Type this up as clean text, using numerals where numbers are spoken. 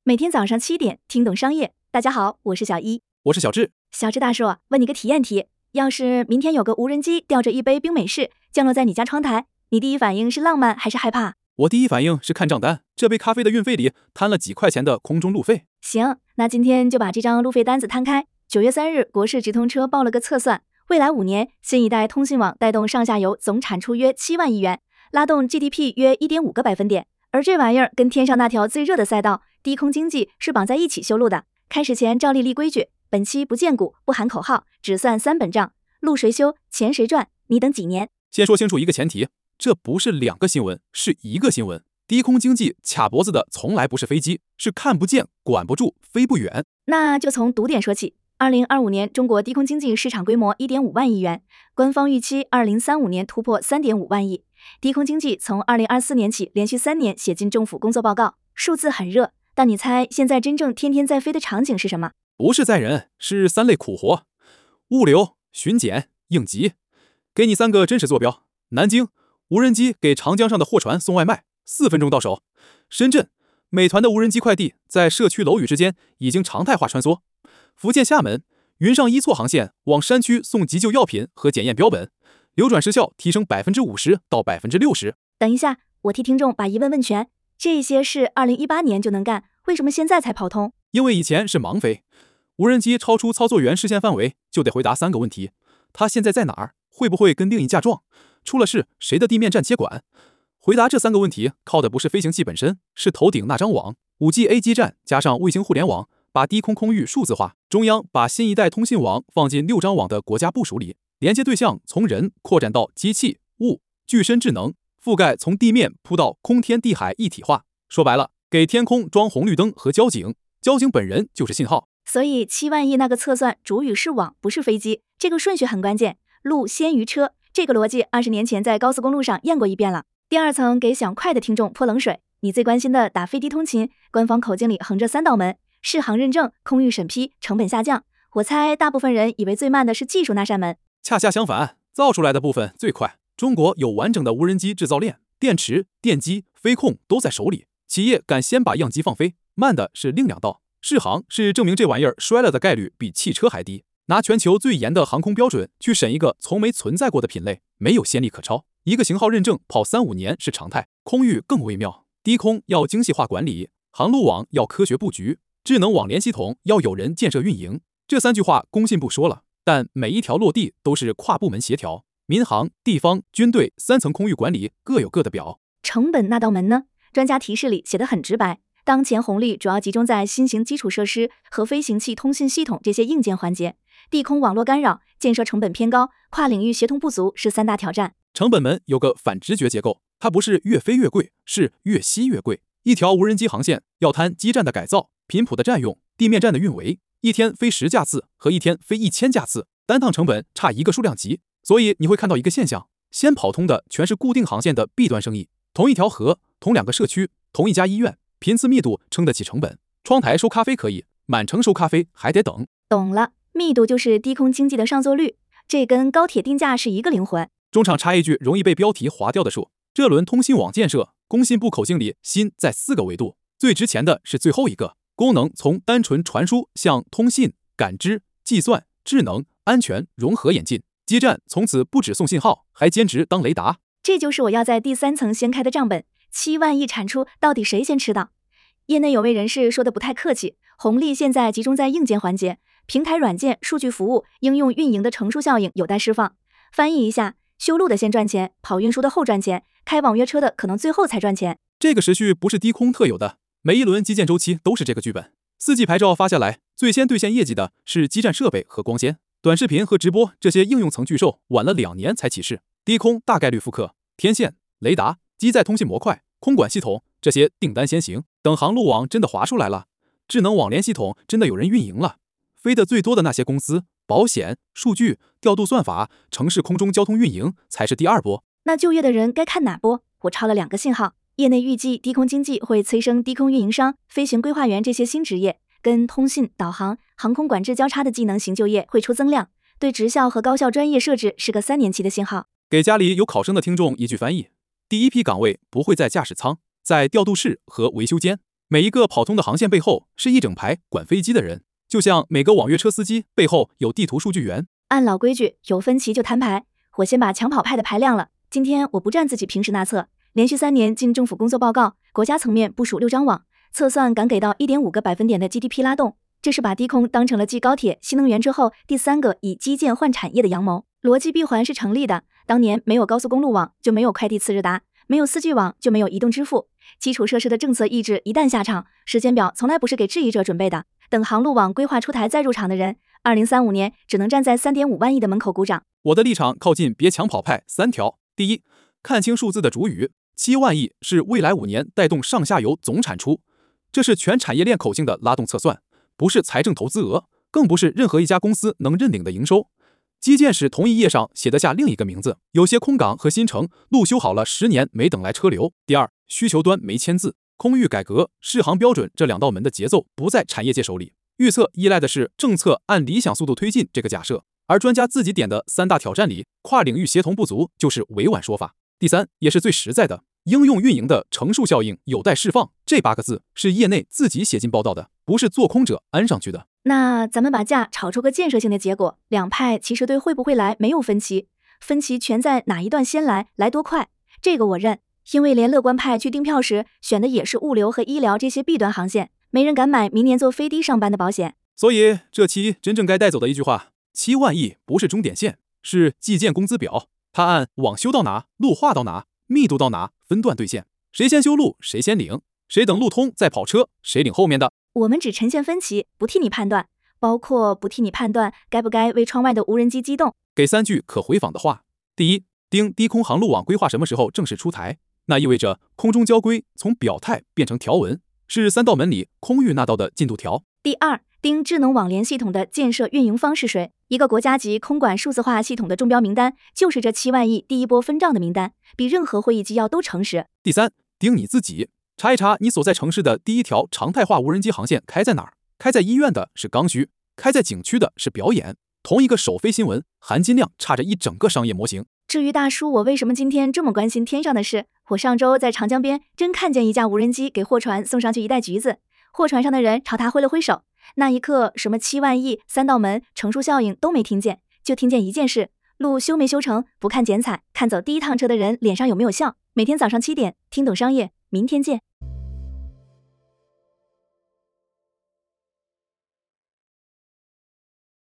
每天早上7点，听懂商业。大家好，我是小一。 我是小智。 小智大叔，问你个体验题：要是明天有个无人机吊着一杯冰美式降落在你家窗台，你第一反应是浪漫还是害怕？ 我第一反应是看账单，这杯咖啡的运费里摊了几块钱的空中路费。 行，那今天就把这张路费单子摊开。9月3日，国事直通车报了个测算，未来5年，新一代通信网带动上下游总产出约7万亿元，拉动 GDP 约 1.5个百分点。而这玩意儿跟天上那条最热的赛道低空经济是绑在一起修路的。开始前照例立规矩，本期不见股，不喊口号，只算3本账，路谁修，钱谁赚，你等几年？ 先说清楚一个前提，这不是2个新闻，是一个新闻。低空经济卡脖子的从来不是飞机，是看不见、管不住、飞不远。 那就从堵点说起。2025年中国低空经济市场规模 1.5 万亿元，官方预期2035年突破 3.5 万亿。低空经济从2024年起连续3年写进政府工作报告，数字很热，但你猜现在真正天天在飞的场景是什么？ 不是载人，是3类苦活：物流、巡检、应急。给你3个真实坐标：南京，无人机给长江上的货船送外卖，4分钟到手；深圳，美团的无人机快递在社区楼宇之间已经常态化穿梭；福建厦门，云上一错航线往山区送急救药品和检验标本，流转时效提升 50% 到 60%。 等一下，我替听众把疑问问全，这些是2018年就能干，为什么现在才跑通？ 因为以前是盲飞，无人机超出操作员视线范围就得回答3个问题：它现在在哪儿？会不会跟另一架撞？出了事谁的地面站接管？回答这3个问题靠的不是飞行器本身，是头顶那张网。5G A 基站加上卫星互联网，把低空空域数字化。中央把新一代通信网放进6张网的国家部署里，连接对象从人扩展到机器、物，具身智能，覆盖从地面铺到空天地海一体化。说白了，给天空装红绿灯和交警，交警本人就是信号。 所以7万亿那个测算主语是网，不是飞机，这个顺序很关键，路先于车。这个逻辑20年前在高速公路上验过一遍了。第二层给想快的听众泼冷水，你最关心的打飞的通勤，官方口径里横着3道门：适航认证、空域审批、成本下降。我猜大部分人以为最慢的是技术那扇门， 恰恰相反，造出来的部分最快。中国有完整的无人机制造链，电池、电机、飞控都在手里，企业敢先把样机放飞。慢的是另2道，适航是证明这玩意儿摔了的概率比汽车还低，拿全球最严的航空标准去审一个从没存在过的品类，没有先例可抄。一个型号认证跑3-5年是常态。空域更微妙，低空要精细化管理，航路网要科学布局，智能网联系统要有人建设运营。这3句话工信部说了，但每一条落地都是跨部门协调，民航、地方、军队3层空域管理各有各的表。 成本那道门呢？专家提示里写得很直白，当前红利主要集中在新型基础设施和飞行器通信系统这些硬件环节，地空网络干扰，建设成本偏高，跨领域协同不足是3大挑战。 成本门有个反直觉结构，它不是越飞越贵，是越吸越贵。一条无人机航线要摊基站的改造、频谱的占用、地面站的运维，一天飞10架次和一天飞1000架次，单趟成本差1个数量级。所以你会看到一个现象，先跑通的全是固定航线的 B 端生意，同一条河，同2个社区，同一家医院，频次密度撑得起成本。窗台收咖啡可以，满城收咖啡还得等。 懂了，密度就是低空经济的上座率，这跟高铁定价是一个灵魂。 中场插一句容易被标题划掉的数，这轮通信网建设，工信部口径里新在4个维度，最值钱的是最后一个，功能从单纯传输向通信、感知、计算、智能、安全融合演进。基站从此不只送信号，还兼职当雷达。 这就是我要在第3层掀开的账本，7万亿产出到底谁先吃到？业内有位人士说的不太客气，红利现在集中在硬件环节，平台软件、数据服务、应用运营的乘数效应有待释放。翻译一下，修路的先赚钱，跑运输的后赚钱，开网约车的可能最后才赚钱。 这个时序不是低空特有的，每一轮基建周期都是这个剧本。4G 牌照发下来，最先兑现业绩的是基站设备和光纤，短视频和直播这些应用层巨兽晚了2年才起势。低空大概率复刻，天线、雷达、机载通信模块、空管系统这些订单先行，等航路网真的划出来了，智能网联系统真的有人运营了，飞得最多的那些公司，保险、数据、调度算法、城市空中交通运营才是第2波。 那就业的人该看哪波？我抄了2个信号，业内预计低空经济会催生低空运营商、飞行规划员这些新职业，跟通信、导航、航空管制交叉的技能型就业会出增量，对职校和高校专业设置是个3年期的信号。 给家里有考生的听众一句翻译：第一批岗位不会在驾驶舱，在调度室和维修间。 每一个跑通的航线背后是一整排管飞机的人，就像每个网约车司机背后有地图数据员。 按老规矩，有分歧就摊牌，我先把抢跑派的牌亮了。今天我不占自己平时那侧，连续3年进政府工作报告，国家层面部署6张网，测算敢给到 1.5个百分点的 GDP 拉动，这是把低空当成了继高铁、新能源之后第3个以基建换产业的阳谋，逻辑闭环是成立的。当年没有高速公路网，就没有快递次日达，没有4G 网，就没有移动支付。基础设施的政策意志一旦下场，时间表从来不是给质疑者准备的。等航路网规划出台再入场的人，2035年只能站在 3.5万亿的门口鼓掌。 我的立场靠近别抢跑派3条。第一，看清数字的主语，7万亿是未来5年带动上下游总产出，这是全产业链口径的拉动测算，不是财政投资额，更不是任何一家公司能认领的营收。基建是同一页上写得下另一个名字，有些空港和新城路修好了10年没等来车流。第二，需求端没签字，空域改革、适航标准这2道门的节奏不在产业界手里，预测依赖的是政策按理想速度推进这个假设，而专家自己点的3大挑战里，跨领域协同不足就是委婉说法。第三，也是最实在的，应用运营的乘数效应有待释放，这8个字是业内自己写进报道的，不是做空者安上去的。 那咱们把价炒出个建设性的结果，两派其实对会不会来没有分歧，分歧全在哪一段先来，来多快，这个我认。因为连乐观派去订票时选的也是物流和医疗这些弊端航线，没人敢买明年坐飞的上班的保险。 所以这期真正该带走的一句话，7万亿不是终点线，是计件工资表，它按网修到哪，路画到哪，密度到哪，分段兑现，谁先修路谁先领，谁等路通再跑车，谁领后面的。 我们只呈现分歧，不替你判断，包括不替你判断该不该为窗外的无人机机动。 给3句可回访的话。第一，丁低空航路网规划什么时候正式出台？那意味着空中交规从表态变成条文，是3道门里空域那道的进度条。 第二，丁智能网联系统的建设运营方是谁？一个国家级空管数字化系统的中标名单，就是这7万亿第一波分账的名单，比任何会议纪要都诚实。 第三，丁你自己查一查你所在城市的第1条常态化无人机航线开在哪儿？开在医院的是刚需，开在景区的是表演。同一个首飞新闻，含金量差着一整个商业模型。 至于大叔我为什么今天这么关心天上的事，我上周在长江边真看见一架无人机给货船送上去一袋橘子，货船上的人朝他挥了挥手，那一刻什么7万亿、3道门、乘数效应都没听见，就听见一件事，路修没修成，不看剪彩，看走第1趟车的人脸上有没有笑。每天早上7点，听懂商业，明天见。